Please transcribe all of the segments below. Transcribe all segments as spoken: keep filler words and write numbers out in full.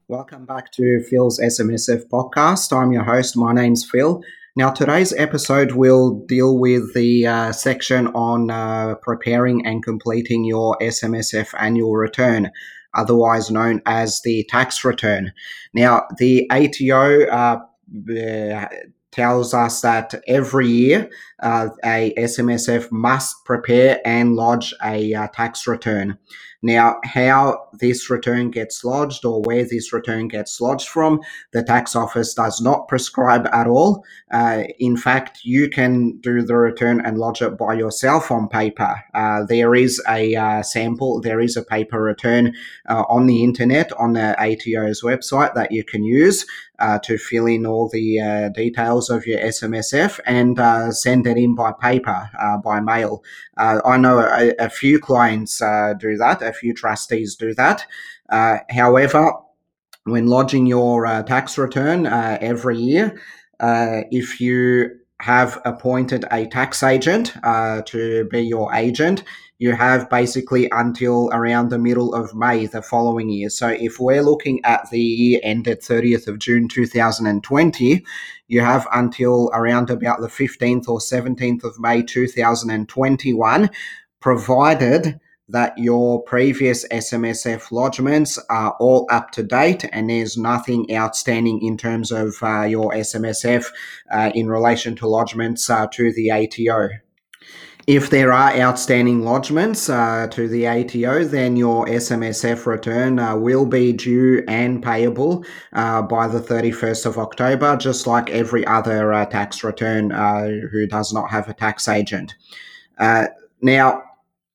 Welcome back to Phil's S M S F podcast. I'm your host. My name's Phil. Now, today's episode will deal with the uh, section on uh, preparing and completing your S M S F annual return, otherwise known as the tax return. Now, the A T O uh, uh, tells us that every year uh, a S M S F must prepare and lodge a uh, tax return. Now, how this return gets lodged or where this return gets lodged from, the tax office does not prescribe at all. Uh, in fact, you can do the return and lodge it by yourself on paper. Uh, there is a uh, sample, there is a paper return uh, on the internet on the A T O's website that you can use uh, to fill in all the uh, details of your S M S F and uh, send it in by paper, uh, by mail. Uh, I know a, a few clients uh, do that, a few trustees do that. Uh, however, when lodging your uh, tax return uh, every year, uh, if you have appointed a tax agent uh, to be your agent, you have basically until around the middle of May the following year. So if we're looking at the year ended thirtieth of June two thousand twenty, you have until around about the fifteenth or seventeenth of May two thousand twenty-one, provided that your previous S M S F lodgements are all up to date and there's nothing outstanding in terms of uh, your S M S F uh, in relation to lodgements uh, to the A T O. If there are outstanding lodgements uh, to the A T O, then your S M S F return uh, will be due and payable uh, by the thirty-first of October, just like every other uh, tax return uh, who does not have a tax agent. Uh, now,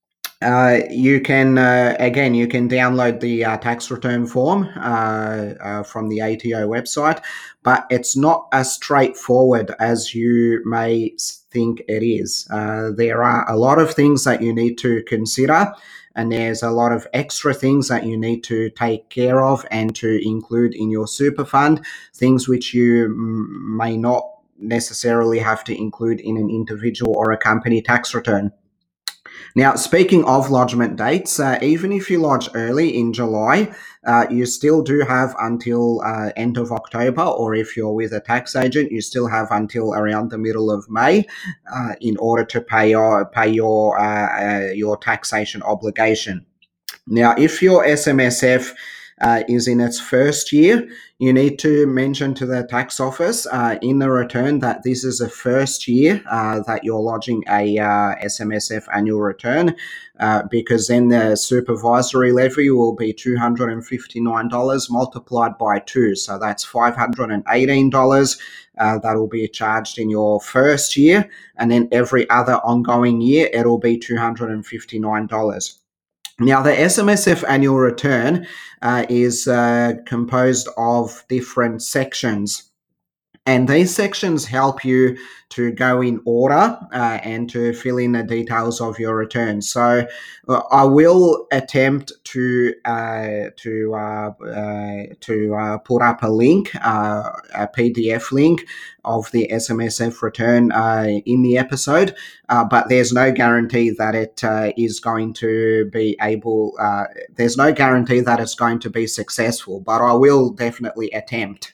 uh, you can uh, again you can download the uh, tax return form uh, uh, from the A T O website, but it's not as straightforward as you may think it is. Uh, there are a lot of things that you need to consider, and there's a lot of extra things that you need to take care of and to include in your super fund, things which you m- may not necessarily have to include in an individual or a company tax return. Now, speaking of lodgement dates, uh, even if you lodge early in July, uh, you still do have until uh, end of October, or if you're with a tax agent, you still have until around the middle of May uh, in order to pay your pay your uh, uh, your taxation obligation. Now, if your S M S F uh, is in its first year, you need to mention to the tax office uh, in the return that this is the first year uh, that you're lodging a uh, S M S F annual return, uh, because then the supervisory levy will be two hundred fifty-nine dollars multiplied by two. So that's five hundred eighteen dollars uh, that will be charged in your first year. And then every other ongoing year, it'll be two hundred fifty-nine dollars. Now, the S M S F annual return uh, is uh, composed of different sections. And these sections help you to go in order uh, and to fill in the details of your return. So uh, I will attempt to uh, to uh, uh, to uh, put up a link, uh, a P D F link of the S M S F return uh, in the episode, uh, but there's no guarantee that it uh, is going to be able. Uh, there's no guarantee that it's going to be successful, but I will definitely attempt.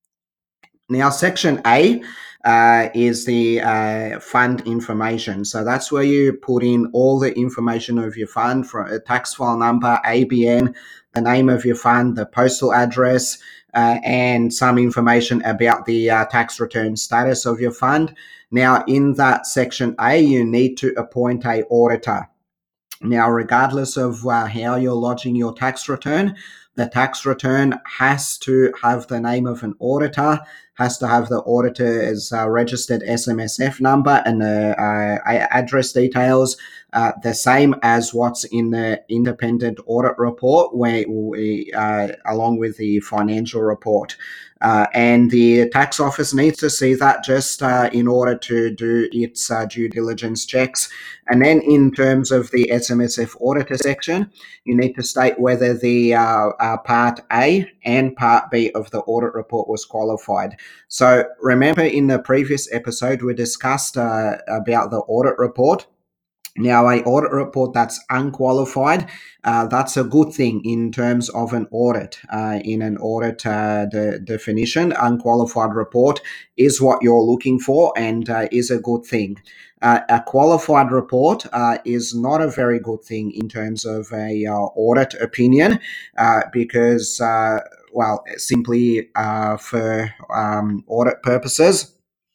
Now, Section A uh, is the uh, fund information. So that's where you put in all the information of your fund, from a tax file number, A B N, the name of your fund, the postal address, uh, and some information about the uh, tax return status of your fund. Now, in that Section A, you need to appoint a auditor. Now, regardless of uh, how you're lodging your tax return, the tax return has to have the name of an auditor, has to have the auditor's uh, registered S M S F number and the uh, address details, uh, the same as what's in the independent audit report, where we, uh, along with the financial report. Uh, and the tax office needs to see that just uh, in order to do its uh, due diligence checks. And then in terms of the S M S F auditor section, you need to state whether the uh, uh, Part A and Part B of the audit report was qualified. So remember in the previous episode, we discussed uh, about the audit report. Now, a audit report that's unqualified, uh, that's a good thing in terms of an audit. Uh, in an audit uh, de- definition, unqualified report is what you're looking for and uh, is a good thing. Uh, a qualified report uh, is not a very good thing in terms of a uh, audit opinion uh, because, uh, well, simply uh, for um, audit purposes,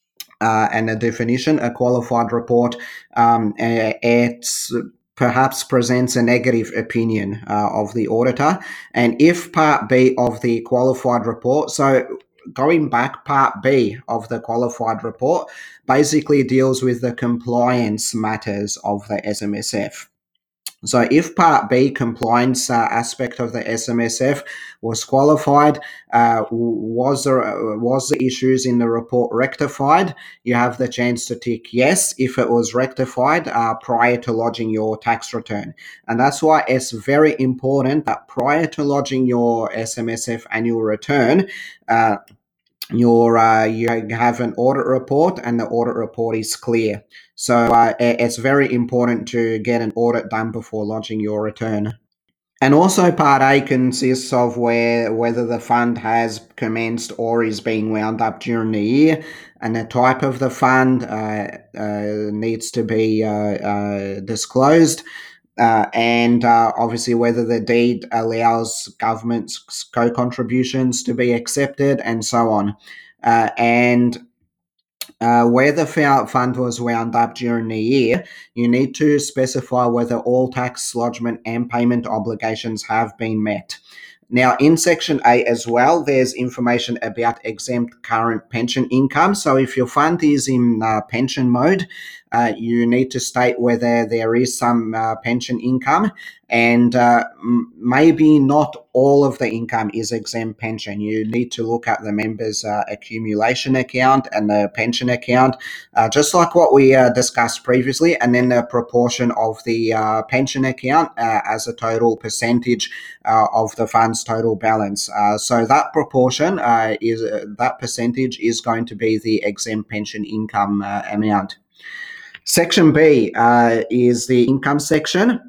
uh, and a definition, a qualified report, um, it perhaps presents a negative opinion uh, of the auditor. And if Part B of the qualified report, so going back, Part B of the qualified report basically deals with the compliance matters of the S M S F. So, if Part B compliance uh, aspect of the S M S F was qualified, uh, was there uh, was the issues in the report rectified? You have the chance to tick yes if it was rectified uh, prior to lodging your tax return, and that's why it's very important that prior to lodging your S M S F annual return, Uh, your uh, you have an audit report and the audit report is clear. So uh, it's very important to get an audit done before lodging your return. And also, Part A consists of where whether the fund has commenced or is being wound up during the year, and the type of the fund uh, uh, needs to be uh, uh, disclosed, uh, and uh, obviously whether the deed allows government's co-contributions to be accepted, and so on. Uh, and uh, where the fund was wound up during the year, you need to specify whether all tax lodgement and payment obligations have been met. Now, in Section A as well, there's information about exempt current pension income. So, if your fund is in uh, pension mode, uh, you need to state whether there is some uh, pension income, and uh, m- maybe not all of the income is exempt pension. You need to look at the members' uh, accumulation account and the pension account, uh, just like what we uh, discussed previously, and then the proportion of the uh, pension account uh, as a total percentage uh, of the fund's total balance. Uh, so that proportion uh, is uh, that percentage is going to be the exempt pension income uh, amount. Section B uh, is the income section.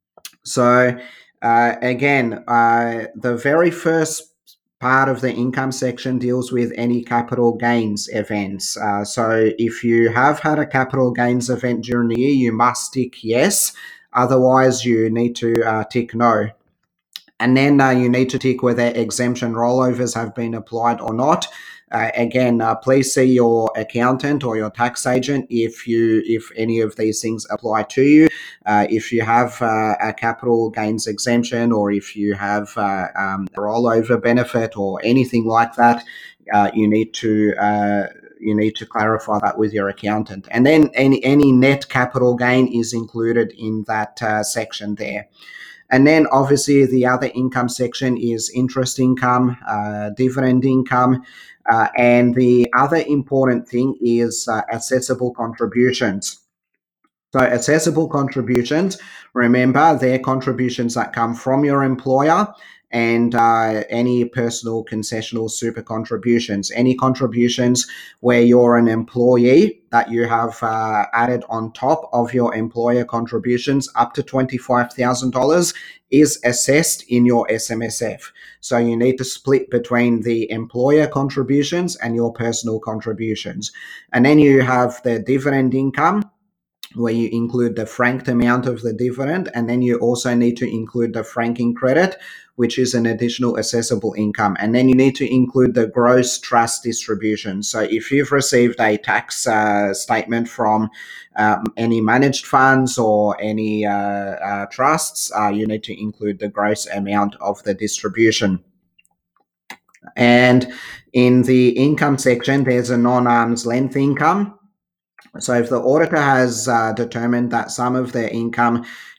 So uh, again, uh, the very first part of the income section deals with any capital gains events. Uh, so if you have had a capital gains event during the year, you must tick yes. Otherwise, you need to uh, tick no. And then uh, you need to tick whether exemption rollovers have been applied or not. Uh, again, uh, please see your accountant or your tax agent if you if any of these things apply to you. Uh, if you have uh, a capital gains exemption, or if you have uh, um, a rollover benefit or anything like that, uh, you need to uh, you need to clarify that with your accountant. And then any any net capital gain is included in that uh, section there. And then obviously the other income section is interest income, uh, dividend income, uh, and the other important thing is uh, accessible contributions. So accessible contributions, remember, they're contributions that come from your employer and uh, any personal concessional super contributions, any contributions where you're an employee that you have uh, added on top of your employer contributions up to twenty-five thousand dollars is assessed in your S M S F. So you need to split between the employer contributions and your personal contributions. And then you have the dividend income, where you include the franked amount of the dividend, and then you also need to include the franking credit, which is an additional assessable income. And then you need to include the gross trust distribution. So if you've received a tax uh, statement from um, any managed funds or any uh, uh, trusts, uh, you need to include the gross amount of the distribution. And in the income section, there's a non-arm's length income. So if the auditor has uh, determined that some of the income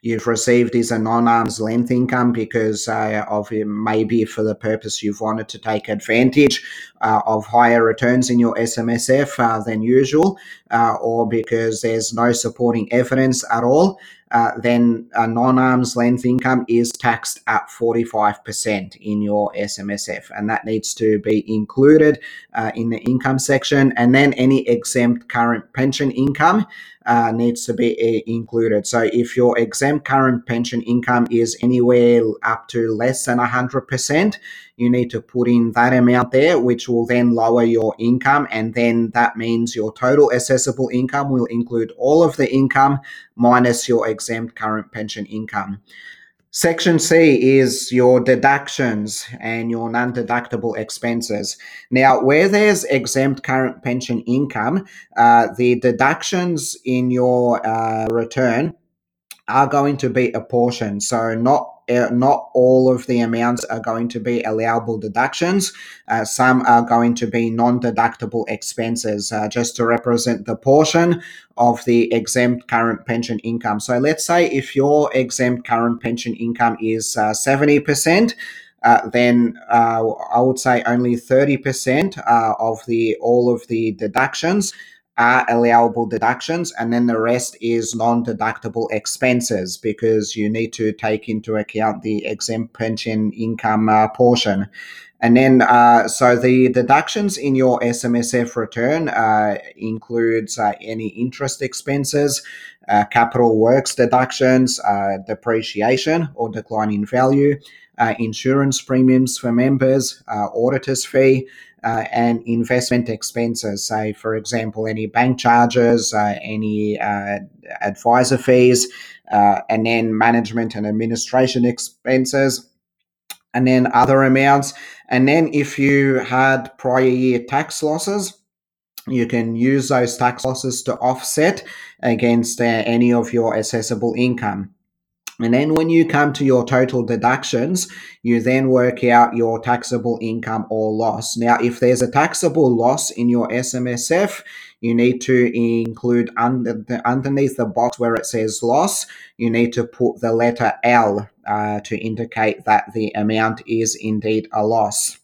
you've received is a non-arm's length income because uh, of maybe for the purpose you've wanted to take advantage uh, of higher returns in your S M S F uh, than usual, uh, or because there's no supporting evidence at all, uh, then a non-arm's length income is taxed at forty-five percent in your S M S F, and that needs to be included uh, in the income section. And then any exempt current pension income uh, needs to be uh, included. So if your exempt current pension income is anywhere up to less than one hundred percent, you need to put in that amount there, which will then lower your income. And then that means your total assessable income will include all of the income minus your exempt current pension income. Section C is your deductions and your non-deductible expenses. Now, where there's exempt current pension income, uh, the deductions in your uh, return are going to be apportioned. So not uh, not all of the amounts are going to be allowable deductions. Uh, some are going to be non-deductible expenses, uh, just to represent the portion of the exempt current pension income. So let's say if your exempt current pension income is uh, seventy percent, uh, then uh, I would say only thirty percent uh, of the all of the deductions are allowable deductions, and then the rest is non-deductible expenses because you need to take into account the exempt pension income uh, portion. And then, uh, so the deductions in your S M S F return uh, includes uh, any interest expenses, uh, capital works deductions, uh, depreciation or decline in value, uh, insurance premiums for members, uh, auditor's fee, uh, and investment expenses. Say, for example, any bank charges, uh, any uh, advisor fees, uh, and then management and administration expenses, and then other amounts. And then if you had prior year tax losses, you can use those tax losses to offset against uh, any of your assessable income. And then when you come to your total deductions, you then work out your taxable income or loss. Now, if there's a taxable loss in your S M S F, you need to include under the, underneath the box where it says loss, you need to put the letter L uh, to indicate that the amount is indeed a loss.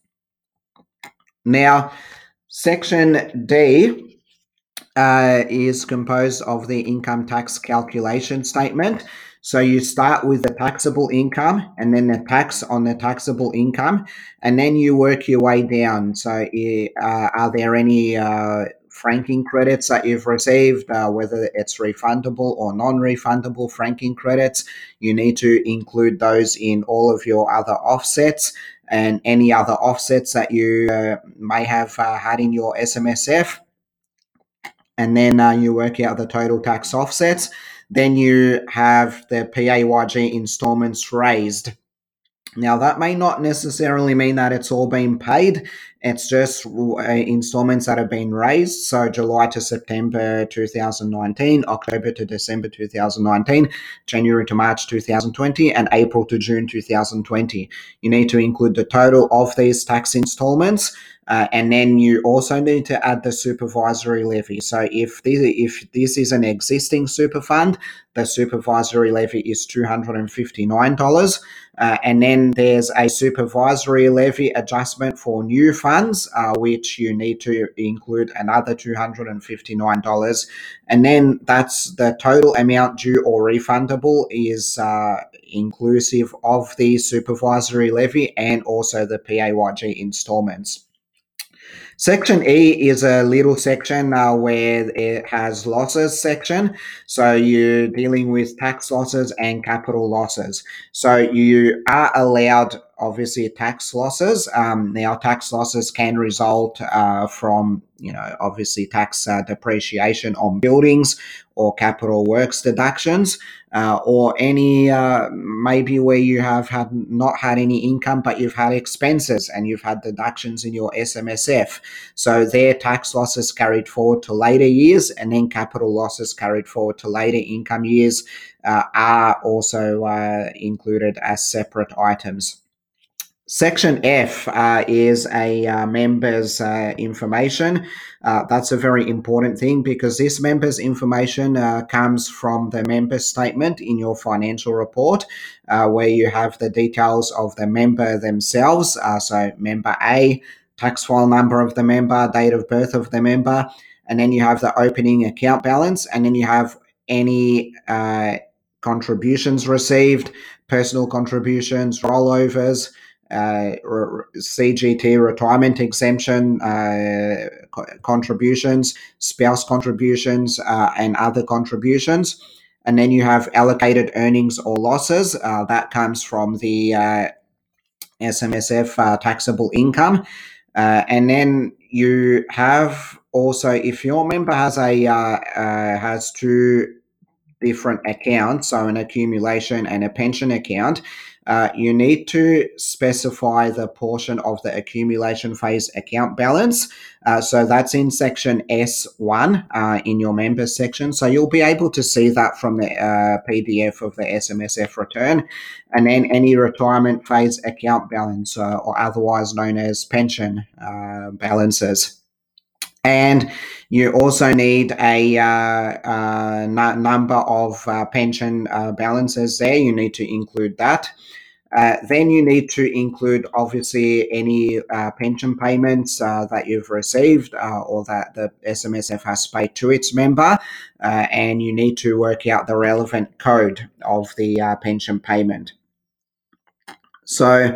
Now, Section D uh, is composed of the income tax calculation statement. So you start with the taxable income and then the tax on the taxable income, and then you work your way down. So uh, are there any uh, franking credits that you've received, uh, whether it's refundable or non-refundable franking credits? You need to include those in all of your other offsets and any other offsets that you uh, may have uh, had in your S M S F. And then uh, you work out the total tax offsets. Then you have the P A Y G installments raised. Now, that may not necessarily mean that it's all been paid. It's just uh, installments that have been raised. So July to September two thousand nineteen, October to December two thousand nineteen, January to March two thousand twenty, and April to June two thousand twenty. You need to include the total of these tax installments. Uh, and then you also need to add the supervisory levy. So if this, if this is an existing super fund, the supervisory levy is two hundred fifty-nine dollars. Uh, and then there's a supervisory levy adjustment for new funds, uh, which you need to include another two hundred fifty-nine dollars. And then that's the total amount due or refundable is uh, inclusive of the supervisory levy and also the P A Y G installments. Section E is a little section uh, where it has losses section. So you're dealing with tax losses and capital losses. So you are allowed, obviously, tax losses. Um, now, tax losses can result uh, from, you know, obviously tax uh, depreciation on buildings or capital works deductions, uh, or any uh, maybe where you have had not had any income, but you've had expenses and you've had deductions in your S M S F. So their tax losses carried forward to later years, and then capital losses carried forward to later income years uh, are also uh, included as separate items. Section F uh, is a uh, member's uh, information. Uh, that's a very important thing because this member's information uh, comes from the member statement in your financial report, uh, where you have the details of the member themselves. Uh, so, member A, tax file number of the member, date of birth of the member, and then you have the opening account balance, and then you have any uh, contributions received, personal contributions, rollovers, uh, C G T retirement exemption uh, co- contributions, spouse contributions, uh, and other contributions. And then you have allocated earnings or losses. Uh, that comes from the uh, S M S F uh, taxable income. Uh, and then you have also, if your member has a uh, uh, has two different accounts, so an accumulation and a pension account, uh, you need to specify the portion of the accumulation phase account balance. Uh, so that's in section S one uh, in your members section. So you'll be able to see that from the uh, P D F of the S M S F return. And then any retirement phase account balance, uh, or otherwise known as pension uh, balances. And you also need a uh, uh, n- number of uh, pension uh, balances there. You need to include that. Uh, then you need to include, obviously, any uh, pension payments uh, that you've received uh, or that the S M S F has paid to its member, uh, and you need to work out the relevant code of the uh, pension payment. So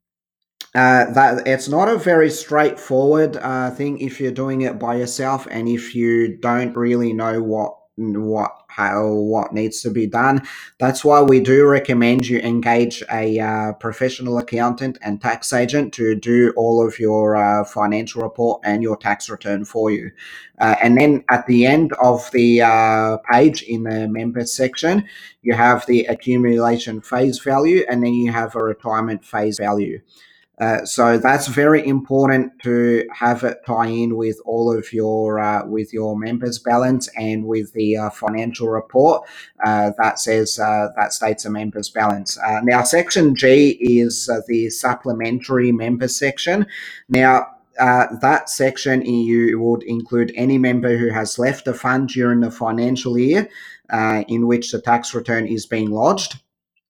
uh, that it's not a very straightforward uh, thing if you're doing it by yourself, and if you don't really know what what how what needs to be done. That's why we do recommend you engage a uh, professional accountant and tax agent to do all of your uh, financial report and your tax return for you. Uh, and then at the end of the uh, page in the members section, you have the accumulation phase value, and then you have a retirement phase value. Uh, so that's very important to have it tie in with all of your uh, with your members balance and with the uh, financial report uh, that says uh, that states a members balance. Uh, now, section G is uh, the supplementary members section. Now. Uh, that section you would include any member who has left the fund during the financial year uh, in which the tax return is being lodged.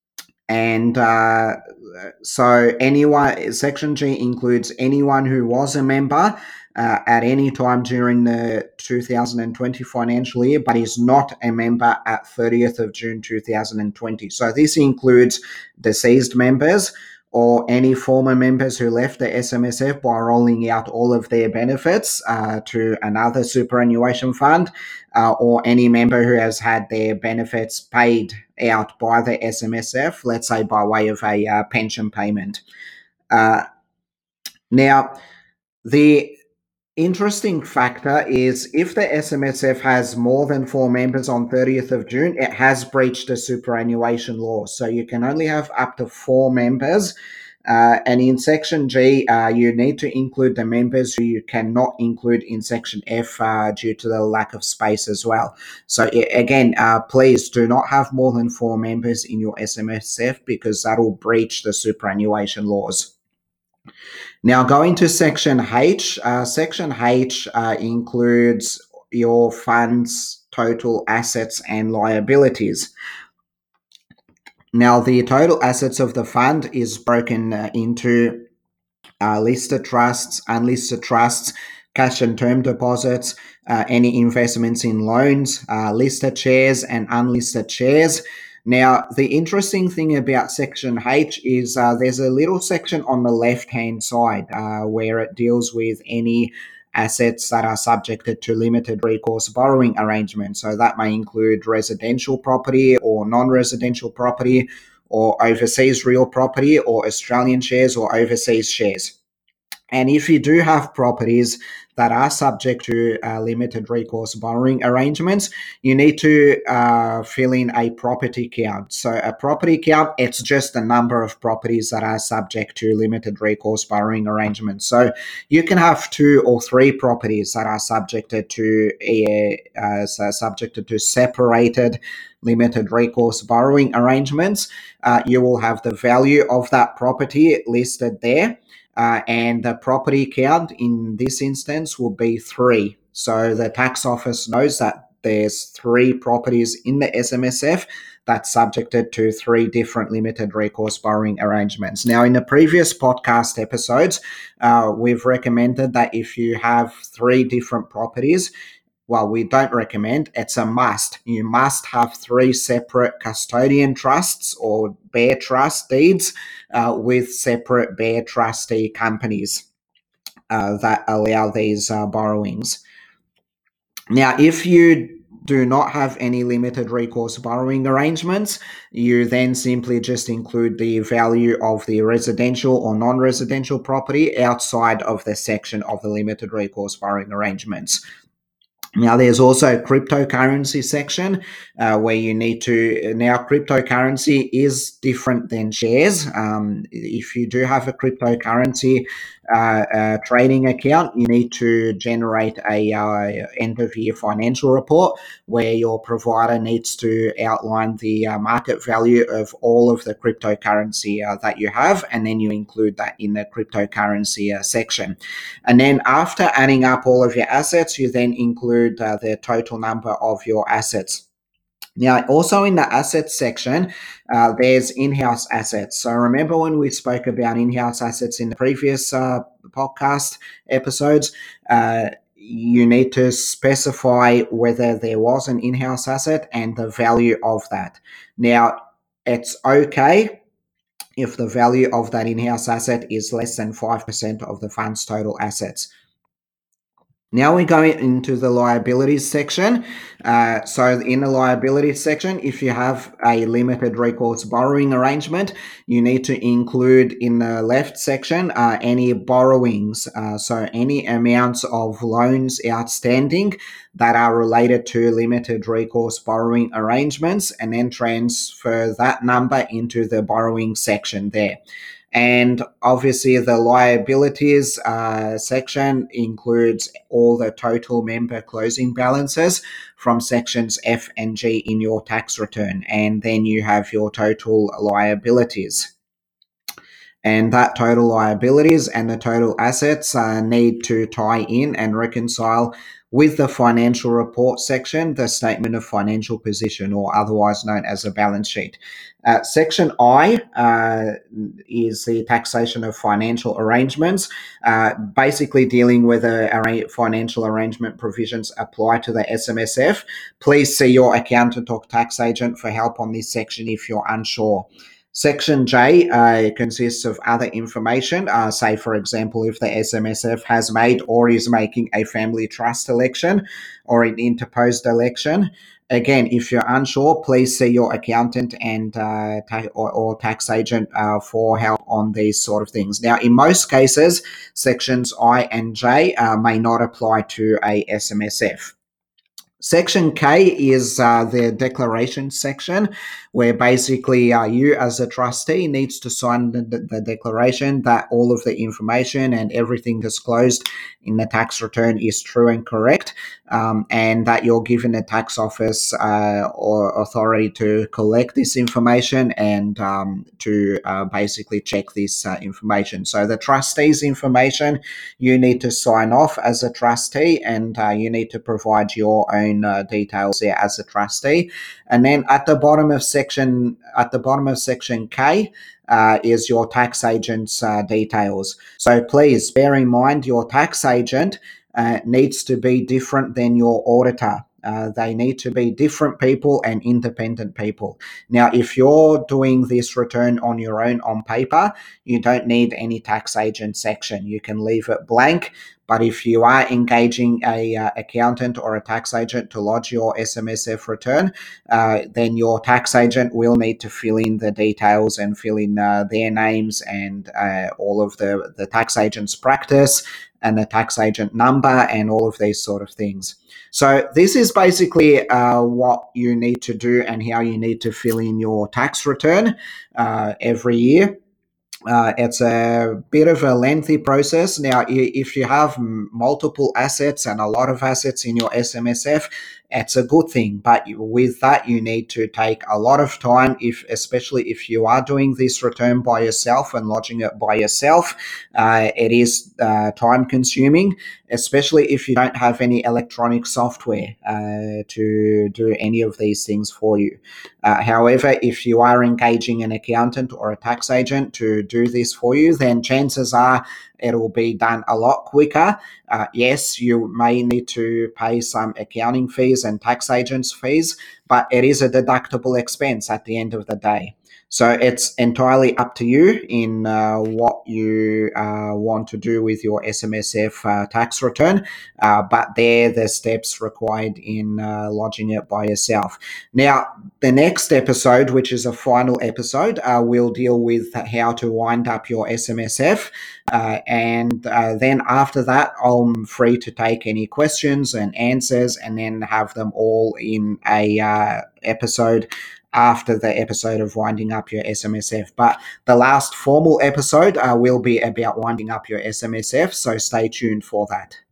And uh, so, anyone, Section G includes anyone who was a member uh, at any time during the two thousand twenty financial year, but is not a member at thirtieth of June two thousand twenty. So, this includes deceased members or any former members who left the S M S F by rolling out all of their benefits uh, to another superannuation fund, uh, or any member who has had their benefits paid out by the S M S F, let's say by way of a uh, pension payment. Uh, now, the interesting factor is if the S M S F has more than four members on thirtieth of June, it has breached the superannuation law. So you can only have up to four members. Uh, and in section G, uh, you need to include the members who you cannot include in section F uh, due to the lack of space as well. So again, uh, please do not have more than four members in your S M S F because that will breach the superannuation laws. Now, going to section H, uh, section H uh, includes your fund's total assets and liabilities. Now, the total assets of the fund is broken uh, into uh, listed trusts, unlisted trusts, cash and term deposits, uh, any investments in loans, uh, listed shares, and unlisted shares. Now, the interesting thing about section H is uh, there's a little section on the left hand side uh, where it deals with any assets that are subjected to limited recourse borrowing arrangements. So that may include residential property or non residential property, or overseas real property, or Australian shares or overseas shares. And if you do have properties that are subject to uh, limited recourse borrowing arrangements, you need to uh, fill in a property count. So, a property count, it's just the number of properties that are subject to limited recourse borrowing arrangements. So, you can have two or three properties that are subjected to a, uh, so subjected to separated limited recourse borrowing arrangements. Uh, you will have the value of that property listed there, uh, and the property count in this instance will be three. So the tax office knows that there's three properties in the S M S F that's subjected to three different limited recourse borrowing arrangements. Now, in the previous podcast episodes, uh, we've recommended that if you have three different properties, well, we don't recommend, it's a must. You must have three separate custodian trusts or bare trust deeds uh, with separate bare trustee companies uh, that allow these uh, borrowings. Now, if you do not have any limited recourse borrowing arrangements, you then simply just include the value of the residential or non residential property outside of the section of the limited recourse borrowing arrangements. Now, there's also a cryptocurrency section uh, where you need to. Now, cryptocurrency is different than shares. Um, if you do have a cryptocurrency uh, uh, trading account, you need to generate a uh, end of year financial report where your provider needs to outline the uh, market value of all of the cryptocurrency uh, that you have, and then you include that in the cryptocurrency uh, section. And then after adding up all of your assets, you then include uh, the total number of your assets. Now, also in the assets section, uh, there's in-house assets. So remember when we spoke about in-house assets in the previous uh, podcast episodes, uh, you need to specify whether there was an in-house asset and the value of that. Now, it's okay if the value of that in-house asset is less than five percent of the fund's total assets. Now we go into the liabilities section. Uh, so in the liabilities section, if you have a limited recourse borrowing arrangement, you need to include in the left section uh, any borrowings. Uh, so any amounts of loans outstanding that are related to limited recourse borrowing arrangements, and then transfer that number into the borrowing section there. And obviously, the liabilities uh, section includes all the total member closing balances from sections F and G in your tax return. And then you have your total liabilities. And that total liabilities and the total assets uh, need to tie in and reconcile with the financial report section, the statement of financial position, or otherwise known as a balance sheet. Uh, section I uh, is the taxation of financial arrangements, uh, basically dealing whether financial arrangement provisions apply to the S M S F. Please see your accountant or tax agent for help on this section if you're unsure. Section J uh, consists of other information, uh, say, for example, if the S M S F has made or is making a family trust election or an interposed election. Again, if you're unsure, please see your accountant and uh, ta- or, or tax agent uh, for help on these sort of things. Now, in most cases, sections I and J uh, may not apply to a S M S F. Section K is uh, the declaration section, where basically uh, you as a trustee needs to sign the, the declaration that all of the information and everything disclosed in the tax return is true and correct, um, and that you're given the tax office uh, or authority to collect this information and um, to uh, basically check this uh, information. So the trustee's information, you need to sign off as a trustee, and uh, you need to provide your own uh, details there as a trustee. And then at the bottom of section at the bottom of section K uh, is your tax agent's uh, details. So please bear in mind your tax agent uh, needs to be different than your auditor. Uh, they need to be different people and independent people. Now, if you're doing this return on your own on paper, you don't need any tax agent section. You can leave it blank. But if you are engaging a uh, accountant or a tax agent to lodge your S M S F return, uh, then your tax agent will need to fill in the details and fill in uh, their names and uh, all of the, the tax agent's practice and the tax agent number and all of these sort of things. So this is basically uh, what you need to do and how you need to fill in your tax return uh, every year. Uh, it's a bit of a lengthy process. Now, if you have multiple assets and a lot of assets in your S M S F, it's a good thing. But with that, you need to take a lot of time, if especially if you are doing this return by yourself and lodging it by yourself. Uh, it is uh, time consuming, especially if you don't have any electronic software uh, to do any of these things for you. Uh, however, if you are engaging an accountant or a tax agent to do this for you, then chances are it will be done a lot quicker. Uh, yes, you may need to pay some accounting fees and tax agents fees, but it is a deductible expense at the end of the day. So it's entirely up to you in uh, what you uh, want to do with your S M S F uh, tax return, uh, but they're the steps required in uh, lodging it by yourself. Now, the next episode, which is a final episode, uh, will deal with how to wind up your S M S F. Uh, and uh, then after that, I'm free to take any questions and answers and then have them all in a uh, episode after the episode of winding up your S M S F. But the last formal episode uh, will be about winding up your S M S F, so stay tuned for that.